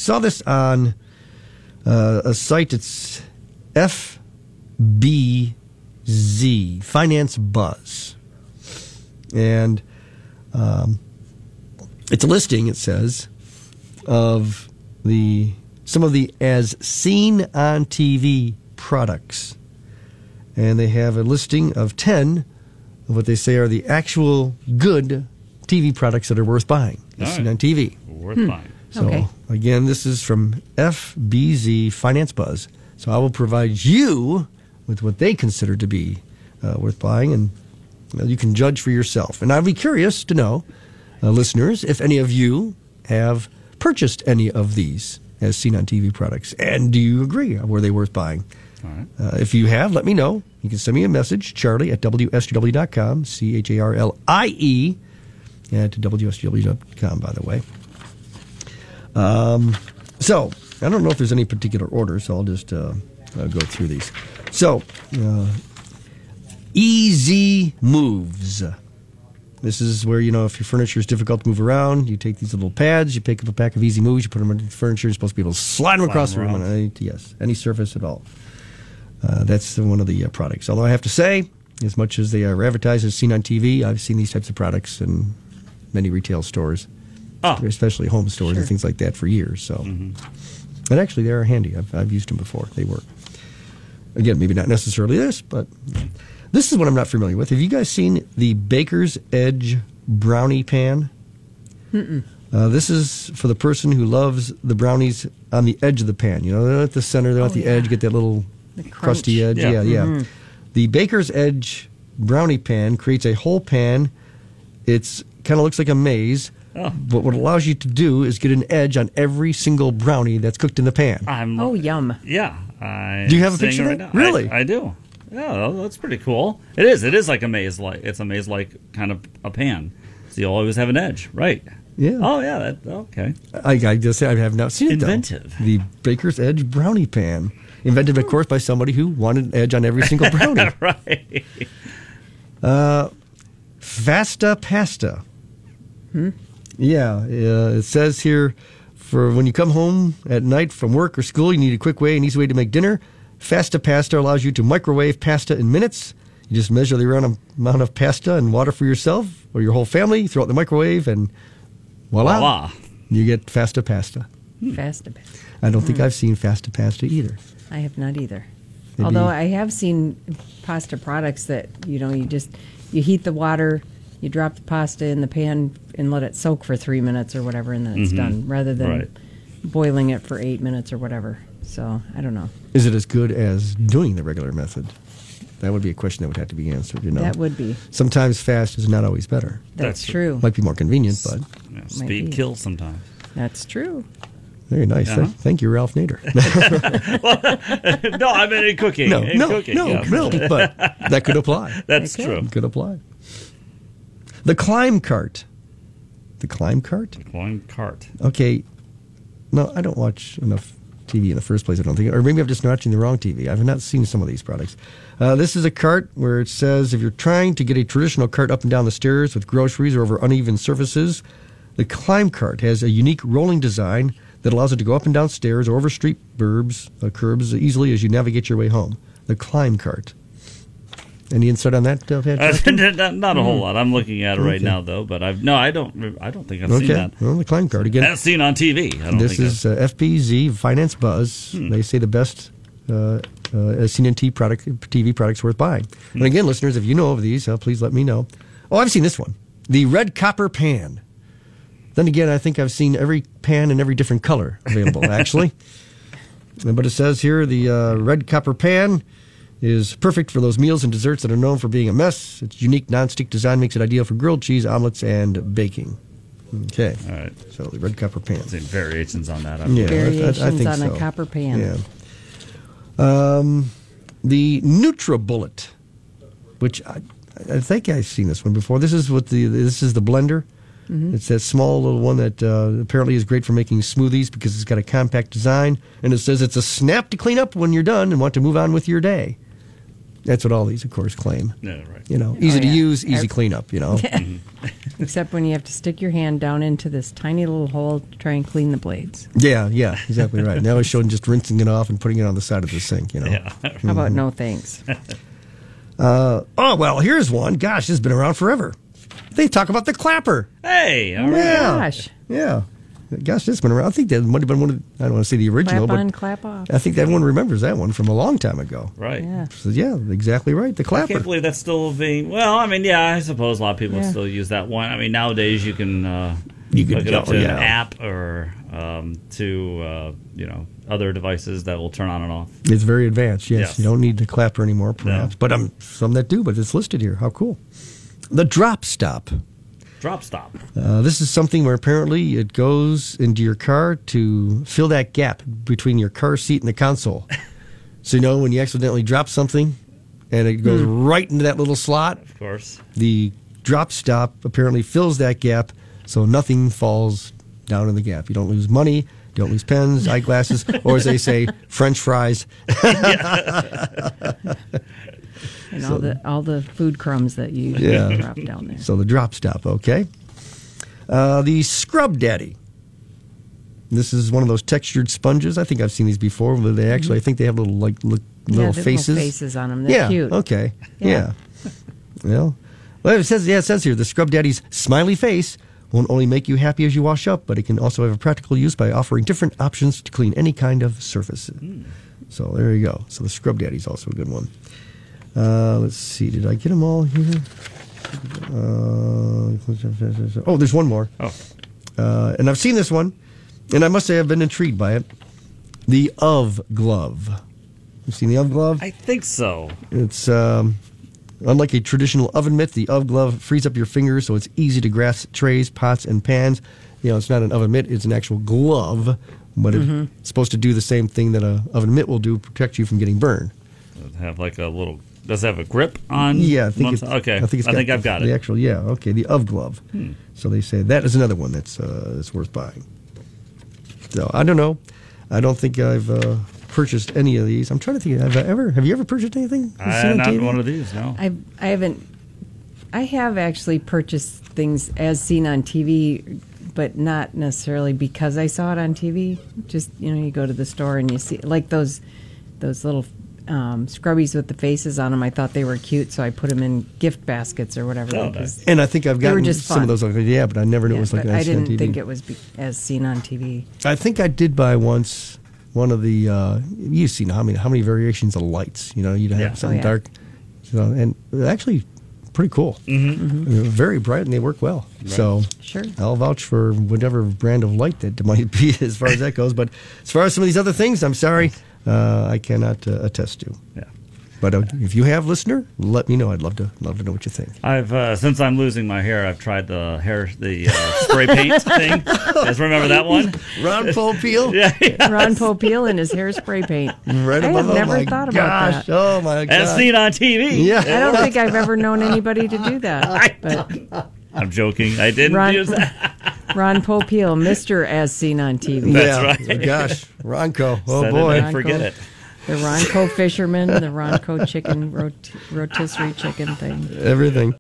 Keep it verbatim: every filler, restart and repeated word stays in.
saw this on uh, a site. It's F B Z, Finance Buzz. And um, it's a listing, it says, of the some of the as seen on T V products. And they have a listing of ten of what they say are the actual good T V products that are worth buying, as All seen right. on T V. Worth Hmm. buying. So, Okay. again, this is from F B Z Finance Buzz. So I will provide you with what they consider to be uh, worth buying, and well, you can judge for yourself. And I'd be curious to know, uh, listeners, if any of you have purchased any of these as seen on T V products, and do you agree? Were they worth buying? All right. Uh, if you have, let me know. You can send me a message, Charlie at W S G W dot com, C H A R L I E, at W S G W dot com, by the way. Um, so, I don't know if there's any particular order, so I'll just uh, uh, go through these. So, uh, Easy Moves. This is where, you know, if your furniture is difficult to move around, you take these little pads, you pick up a pack of Easy Moves, you put them on the furniture, you're supposed to be able to slide them Slide across them the room. around. On any, yes, any surface at all. Uh, that's one of the uh, products. Although I have to say, as much as they are advertised as seen on T V, I've seen these types of products in many retail stores, Oh. especially home stores Sure. and things like that for years. So, Mm-hmm. but actually, they are handy. I've, I've used them before. They work. Again, maybe not necessarily this, but this is what I'm not familiar with. Have you guys seen the Baker's Edge brownie pan? Mm-mm. Uh, this is for the person who loves the brownies on the edge of the pan. You know, they're at the center, they're at Oh, the yeah. edge, get that little The crunch. crusty edge. Yeah. Yeah, yeah. Mhm. The Baker's Edge brownie pan creates a whole pan. It's kind of looks like a maze. Oh. But what it allows you to do is get an edge on every single brownie that's cooked in the pan. I'm, Oh, yum. Yeah. I Do you have a seeing picture it of right that? now. Really? I, I do. Yeah, that's pretty cool. It is. It is like a maze like it's a maze like kind of a pan. So you'll always have an edge, right? Yeah. Oh yeah. That, okay. I, I just say I have not seen it. though. Inventive. The Baker's Edge brownie pan, invented of course by somebody who wanted an edge on every single brownie. Right. Uh, Fasta Pasta. Hmm? Yeah, uh, it says here for when you come home at night from work or school, you need a quick way, an easy way to make dinner. Fasta Pasta allows you to microwave pasta in minutes. You just measure the amount of, amount of pasta and water for yourself or your whole family, throw it in the microwave, and voila, Voila. you get Fasta Pasta. Fast. I don't think I've seen Fasta Pasta either. I have not either. Maybe- Although I have seen pasta products that, you know, you just, you heat the water, you drop the pasta in the pan and let it soak for three minutes or whatever, and then it's Mhm. done, rather than Right. boiling it for eight minutes or whatever. So, I don't know. Is it as good as doing the regular method? That would be a question that would have to be answered, you know. That would be. Sometimes fast is not always better. That's, That's true. Might be more convenient, but Yeah, Might speed be. kills sometimes. That's true. very nice. Uh-huh. Thank, thank you, Ralph Nader. No, I meant in cooking. no, in no, cooking, no, yeah. no, but that could apply. That's Okay. true. Could apply. The Climb Cart. The Climb Cart? Climb cart. Okay. No, I don't watch enough T V in the first place, I don't think. Or maybe I'm just watching the wrong T V. I've not seen some of these products. Uh, this is a cart where it says if you're trying to get a traditional cart up and down the stairs with groceries or over uneven surfaces, the Climb Cart has a unique rolling design that allows it to go up and down stairs or over street burbs, uh, curbs easily as you navigate your way home. The Climb Cart. Any insight on that, uh, Pat? Uh, Justin? not, not a whole lot. I'm looking at it right Okay. now, though. But I've no, I don't. I don't think I've seen Okay. that. Well, the Climb Cart again. That's seen on T V. I don't This think is uh, F P Z Finance Buzz. Hmm. They say the best uh, uh, C N T product, T V products worth buying. Hmm. And again, listeners, if you know of these, uh, please let me know. Oh, I've seen this one, the Red Copper Pan. Then again, I think I've seen every pan in every different color available, actually. But it says here the uh, Red Copper Pan is perfect for those meals and desserts that are known for being a mess. Its unique non-stick design makes it ideal for grilled cheese, omelets, and baking. Okay. All right. So the Red Copper Pan. Seen variations on that. Yeah. I- I- I Variations think on so. a copper pan. Yeah. Um, the NutriBullet, which I, I think I've seen this one before. This is what the this is the blender. Mm-hmm. It's that small little one that uh, apparently is great for making smoothies because it's got a compact design, and it says it's a snap to clean up when you're done and want to move on with your day. That's what all these, of course, claim. Yeah, right. You know, easy Oh, to yeah. use, easy Every- cleanup, you know. Except when you have to stick your hand down into this tiny little hole to try and clean the blades. Yeah, yeah, exactly right. Now it's showing just rinsing it off and putting it on the side of the sink, you know. Yeah. How about no thanks? Uh, oh, well, here's one. Gosh, this has been around forever. They talk about the clapper. Hey, all right. Yeah. Gosh. Yeah. Gosh, this has been around. I think that might have been one of, I don't want to say the original, Clap on, but clap off. I think everyone remembers that one from a long time ago. Right. Yeah. So, yeah, exactly right. The I clapper. can't believe that's still being. Well, I mean, yeah, I suppose a lot of people Yeah. still use that one. I mean, nowadays you can uh, You can hook it up go, to yeah. an app or um, to uh, you know other devices that will turn on and off. It's very advanced, yes. Yes. You don't need the clapper anymore, perhaps. No. But um, some that do, but it's listed here. How cool. The drop stop. Drop stop. Uh, this is something where apparently it goes into your car to fill that gap between your car seat and the console. So, you know, when you accidentally drop something and it goes right into that little slot, Of course. the drop stop apparently fills that gap so nothing falls down in the gap. You don't lose money, you don't lose pens, eyeglasses, or as they say, French fries. And all the all the food crumbs that you Yeah. drop down there. So the drop stop, okay. Uh, the Scrub Daddy. This is one of those textured sponges. I think I've seen these before. Where they actually, I think they have little like look, Yeah, little the faces. Little faces on them. They're yeah. cute. Okay. Yeah. Yeah. Well, well, it says yeah, it says here the Scrub Daddy's smiley face won't only make you happy as you wash up, but it can also have a practical use by offering different options to clean any kind of surfaces. Hmm. So there you go. So the Scrub Daddy's also a good one. Uh, let's see. Did I get them all here? Uh, oh, there's one more. Oh, Uh, and I've seen this one, and I must say I've been intrigued by it. The Of Glove. You've seen the Of Glove? I think so. It's um, unlike a traditional oven mitt. The Of Glove frees up your fingers, so it's easy to grasp trays, pots, and pans. You know, it's not an oven mitt; it's an actual glove, but Mm-hmm. it's supposed to do the same thing that a oven mitt will do, protect you from getting burned. Does it have like a little. Does it have a grip on? Yeah, I think one it's, side? Okay. I think, it's got I've got the it. actual, yeah, okay, the Of Glove. Hmm. So they say that is another one that's uh, that's worth buying. So I don't know. I don't think I've uh, purchased any of these. I'm trying to think. Have I ever? Have you ever purchased anything? You've seen Uh, on not T V? one of these. No. I I haven't. I have actually purchased things as seen on T V, but not necessarily because I saw it on T V. Just you know, you go to the store and you see like those those little um, scrubbies with the faces on them. I thought they were cute, so I put them in gift baskets or whatever. Oh, like, nice. 'cause- And I think I've They were gotten just some of fun. those. Like, yeah, but I never knew yeah, it was like but that I on didn't T V. think it was be, as seen on T V. I think I did buy once one of the. Uh, you've seen how many how many variations of lights. You know, you'd have Yeah. something Oh, yeah. dark, you know, and they're actually pretty cool. Mm-hmm. They're very bright and they work well. So Sure. I'll vouch for whatever brand of light that might be as far as that goes. But as far as some of these other things, I'm sorry, uh, I cannot uh, attest to. Yeah. But uh, if you have, listener, let me know. I'd love to love to know what you think. I've uh, since I'm losing my hair, I've tried the hair the uh, spray paint thing. You guys remember that one? Ron Popeil? Yeah. yeah. Ron Popeil and his hairspray paint. Right I above, have oh never my thought about gosh, that. Oh my As god! seen on T V. Yeah. I don't think I've ever known anybody to do that. But I'm joking. I didn't Ron, use that. Ron Popeil, Mister As Seen on T V. That's yeah. right. Gosh, Ronco. Oh Said it boy. and forget Ronco. it. The Ronco fisherman, the Ronco chicken rot- rotisserie chicken thing. Everything.